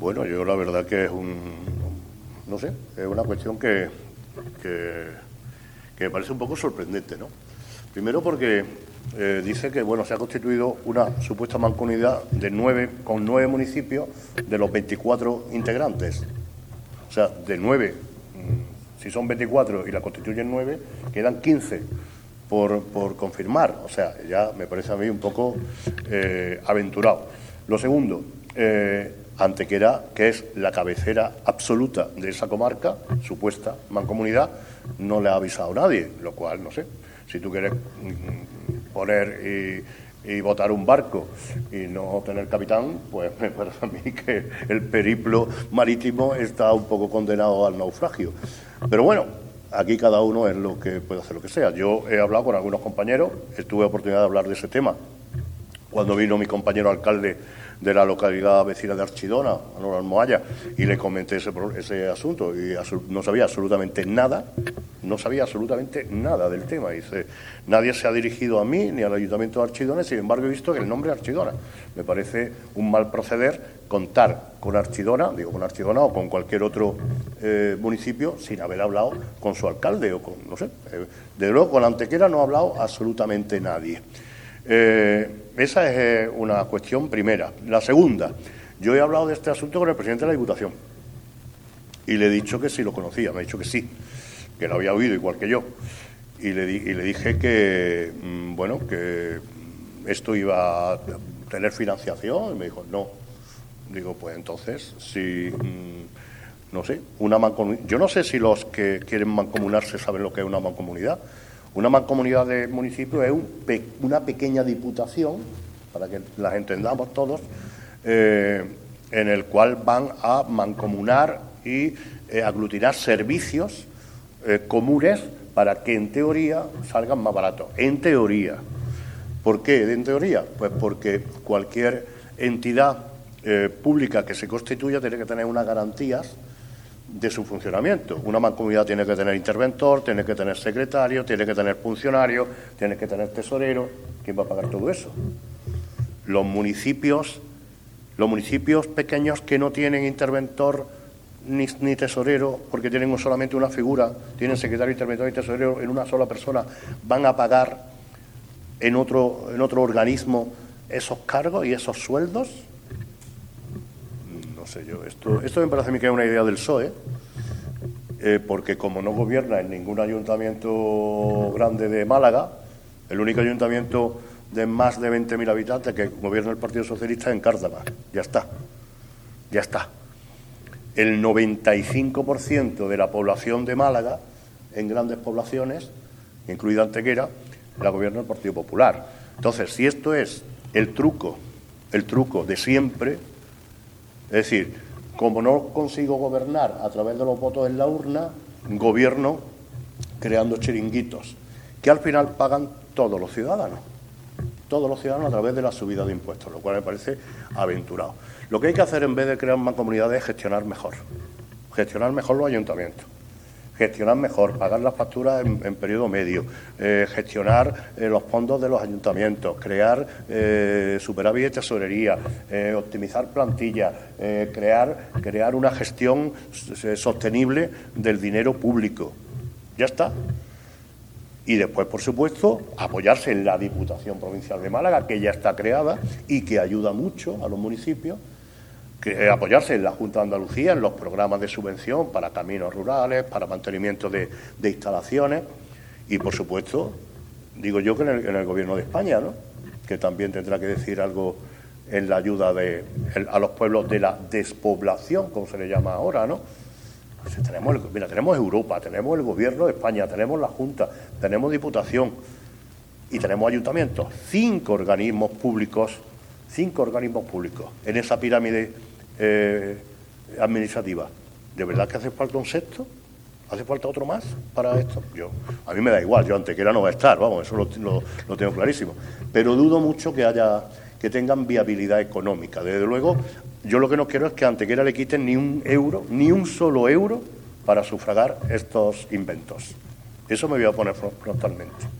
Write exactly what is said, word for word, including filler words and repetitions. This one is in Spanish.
Bueno, yo la verdad que es un, no sé, es una cuestión que, que, que me parece un poco sorprendente, ¿no? Primero porque eh, dice que, bueno, se ha constituido una supuesta mancomunidad de nueve, con nueve municipios de los veinticuatro integrantes. O sea, de nueve, si son veinticuatro y la constituyen nueve, quedan quince por, por confirmar. O sea, ya me parece a mí un poco eh, aventurado. Lo segundo, eh, Antequera, que es la cabecera absoluta de esa comarca, supuesta mancomunidad, no le ha avisado a nadie, lo cual, no sé, si tú quieres poner y, y botar un barco y no tener capitán, pues me parece a mí que el periplo marítimo está un poco condenado al naufragio. Pero bueno, aquí cada uno es lo que puede hacer lo que sea. Yo he hablado con algunos compañeros, tuve oportunidad de hablar de ese tema cuando vino mi compañero alcalde de la localidad vecina de Archidona, Manolo Almohaya, y le comenté ese, ese asunto y no sabía absolutamente nada, no sabía absolutamente nada del tema. Dice, nadie se ha dirigido a mí ni al Ayuntamiento de Archidona, sin embargo he visto que el nombre es Archidona. Me parece un mal proceder contar con Archidona, digo con Archidona o con cualquier otro eh, municipio sin haber hablado con su alcalde o con, no sé, eh, desde luego con Antequera no ha hablado absolutamente nadie. Eh, esa es eh, una cuestión primera. La segunda, yo he hablado de este asunto con el presidente de la Diputación y le he dicho que sí lo conocía, me ha dicho que sí, que lo había oído igual que yo y le, di, y le dije que, mmm, bueno, que esto iba a tener financiación y me dijo, no. Digo, pues entonces, si, mmm, no sé, una mancomunidad, yo no sé si los que quieren mancomunarse saben lo que es una mancomunidad. Una mancomunidad de municipios es un pe una pequeña diputación, para que las entendamos todos, eh, en el cual van a mancomunar y eh, aglutinar servicios eh, comunes para que en teoría salgan más baratos. En teoría. ¿Por qué en teoría? Pues porque cualquier entidad eh, pública que se constituya tiene que tener unas garantías de su funcionamiento. Una mancomunidad tiene que tener interventor, tiene que tener secretario, tiene que tener funcionario, tiene que tener tesorero. ¿Quién va a pagar todo eso? Los municipios, los municipios pequeños que no tienen interventor ni, ni tesorero, porque tienen solamente una figura, tienen secretario, interventor y tesorero en una sola persona, van a pagar en otro, en otro organismo esos cargos y esos sueldos. No sé yo, esto, esto me parece a mí que es una idea del P S O E, eh, porque como no gobierna en ningún ayuntamiento grande de Málaga, el único ayuntamiento de más de veinte mil habitantes que gobierna el Partido Socialista es en Cártama. Ya está, ya está. El noventa y cinco por ciento de la población de Málaga, en grandes poblaciones, incluida Antequera, la gobierna el Partido Popular. Entonces, si esto es el truco, el truco de siempre, es decir, como no consigo gobernar a través de los votos en la urna, gobierno creando chiringuitos, que al final pagan todos los ciudadanos, todos los ciudadanos a través de la subida de impuestos, lo cual me parece aventurado. Lo que hay que hacer en vez de crear mancomunidades es gestionar mejor, gestionar mejor los ayuntamientos, gestionar mejor, pagar las facturas en, en periodo medio, eh, gestionar eh, los fondos de los ayuntamientos, crear eh, superávit de tesorería, eh, optimizar plantillas, eh, crear, crear una gestión sostenible del dinero público. Ya está. Y después, por supuesto, apoyarse en la Diputación Provincial de Málaga, que ya está creada y que ayuda mucho a los municipios, que apoyarse en la Junta de Andalucía, en los programas de subvención para caminos rurales, para mantenimiento de, de instalaciones y, por supuesto, digo yo que en el, en el Gobierno de España, ¿no?, que también tendrá que decir algo en la ayuda de, el, a los pueblos de la despoblación, como se le llama ahora, ¿no? Pues tenemos, el, mira, tenemos Europa, tenemos el Gobierno de España, tenemos la Junta, tenemos Diputación y tenemos ayuntamientos, cinco organismos públicos, cinco organismos públicos en esa pirámide eh, administrativa. ¿De verdad que hace falta un sexto? ¿Hace falta otro más para esto? Yo, a mí me da igual, yo Antequera no va a estar, vamos, eso lo, lo, lo tengo clarísimo. Pero dudo mucho que haya, que tengan viabilidad económica. Desde luego, yo lo que no quiero es que a Antequera le quiten ni un euro, ni un solo euro para sufragar estos inventos. Eso me voy a poner frontalmente.